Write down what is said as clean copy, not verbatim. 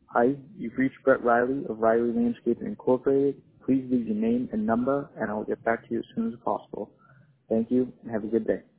Hi, you've reached Brett Riley of Riley Landscaping Incorporated. Please leave your name and number, and I'll get back to you as soon as possible. Thank you, and have a good day.